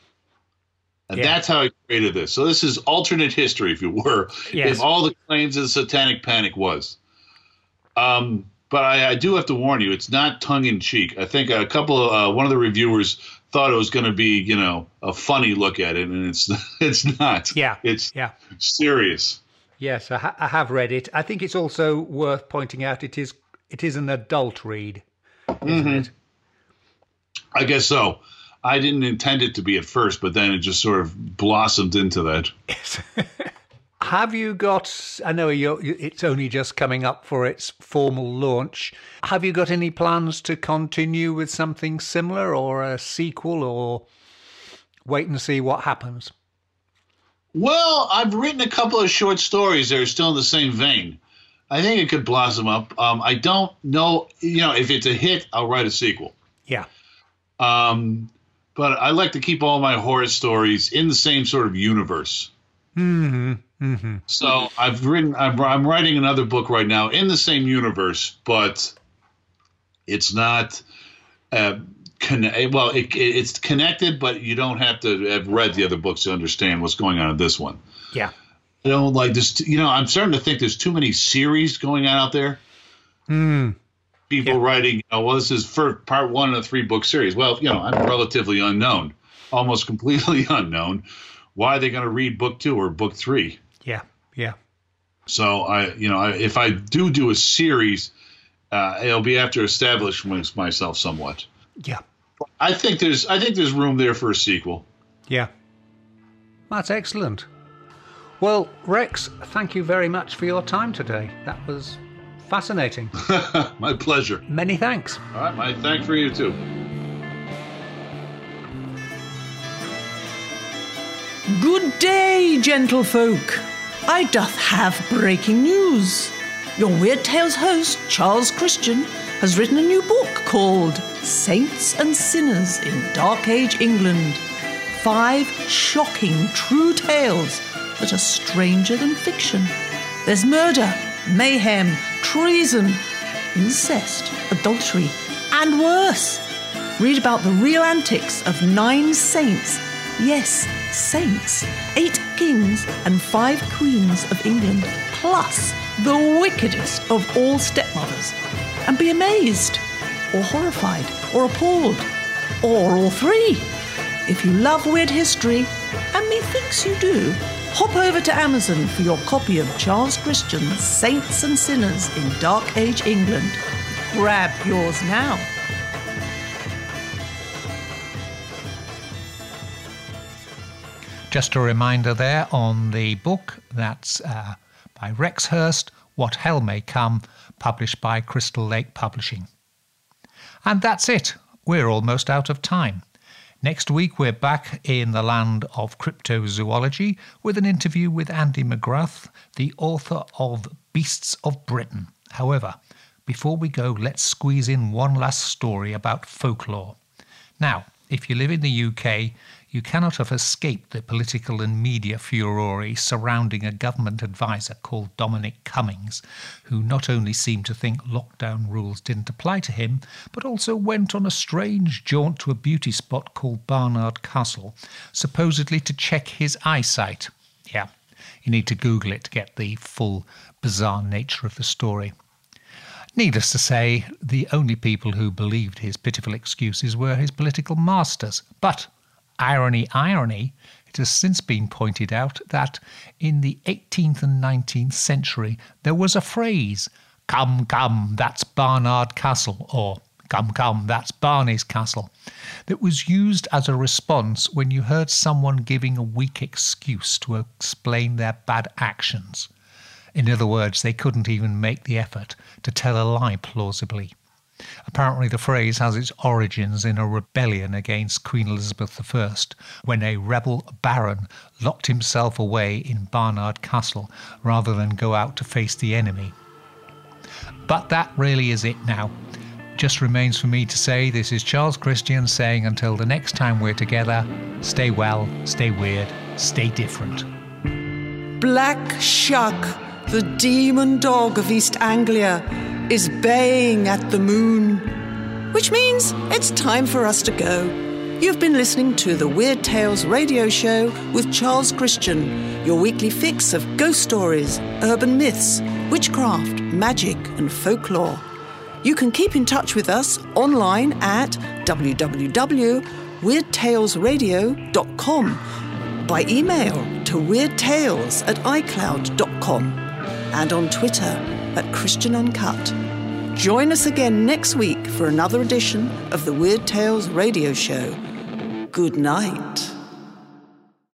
And yeah. that's how I created this. So this is alternate history, if you were, yes. if all the claims of the Satanic Panic was. Um, but I, I do have to warn you, it's not tongue-in-cheek. I think a couple of, uh, one of the reviewers thought it was going to be, you know, a funny look at it, and it's it's not. Yeah, it's yeah. serious. Yes, I, ha- I have read it. I think it's also worth pointing out it is it is an adult read, isn't mm-hmm. it? I guess so. I didn't intend it to be at first, but then it just sort of blossomed into that. Yes. Have you got, I know you're, it's only just coming up for its formal launch. Have you got any plans to continue with something similar or a sequel, or wait and see what happens? Well, I've written a couple of short stories that are still in the same vein. I think it could blossom up. Um, I don't know, you know, if it's a hit, I'll write a sequel. Yeah. Um, but I like to keep all my horror stories in the same sort of universe. Mm-hmm. Mm-hmm. So I've written, I'm, I'm writing another book right now in the same universe, but it's not, uh, conne- well, it, it, it's connected, but you don't have to have read the other books to understand what's going on in this one. Yeah. I don't like this, you know, I'm starting to think there's too many series going on out there. Mm. People yeah. writing, you know, well, this is for part one of a three book series. Well, you know, I'm relatively unknown, almost completely unknown. Why are they going to read book two or book three? Yeah, yeah. So I, you know, I, if I do do a series, uh, it'll be after establishing myself somewhat. Yeah. I think there's, I think there's room there for a sequel. Yeah. That's excellent. Well, Rex, thank you very much for your time today. That was fascinating. My pleasure. Many thanks. All right, my thanks for you too. Good day, gentlefolk. I doth have breaking news. Your Weird Tales host, Charles Christian, has written a new book called Saints and Sinners in Dark Age England. Five shocking true tales that are stranger than fiction. There's murder, mayhem, treason, incest, adultery, and worse. Read about the real antics of nine saints, yes, saints, eight kings and five queens of England, plus the wickedest of all stepmothers, and be amazed, or horrified, or appalled, or all three. If you love weird history, and methinks you do, hop over to Amazon for your copy of Charles Christian's Saints and Sinners in Dark Age England. Grab yours now. Just a reminder there on the book that's uh, by Rex Hurst, What Hell May Come, published by Crystal Lake Publishing. And that's it. We're almost out of time. Next week, we're back in the land of cryptozoology with an interview with Andy McGrath, the author of Beasts of Britain. However, before we go, let's squeeze in one last story about folklore. Now, if you live in the U K, you cannot have escaped the political and media furore surrounding a government advisor called Dominic Cummings, who not only seemed to think lockdown rules didn't apply to him, but also went on a strange jaunt to a beauty spot called Barnard Castle, supposedly to check his eyesight. Yeah, you need to Google it to get the full bizarre nature of the story. Needless to say, the only people who believed his pitiful excuses were his political masters. But irony, irony, it has since been pointed out that in the eighteenth and nineteenth century there was a phrase, "Come, come, that's Barnard Castle," or "Come, come, that's Barney's Castle," that was used as a response when you heard someone giving a weak excuse to explain their bad actions. In other words, they couldn't even make the effort to tell a lie plausibly. Apparently the phrase has its origins in a rebellion against Queen Elizabeth the First, when a rebel baron locked himself away in Barnard Castle rather than go out to face the enemy. But that really is it now. Just remains for me to say this is Charles Christian saying until the next time we're together, stay well, stay weird, stay different. Black Shuck, the demon dog of East Anglia, is baying at the moon, which means it's time for us to go. You've been listening to the Weird Tales radio show with Charles Christian, your weekly fix of ghost stories, urban myths, witchcraft, magic and folklore. You can keep in touch with us online at w w w dot weird tales radio dot com, by email to weirdtales at i cloud dot com, and on Twitter at Christian Uncut. Join us again next week for another edition of the Weird Tales radio show. Good night.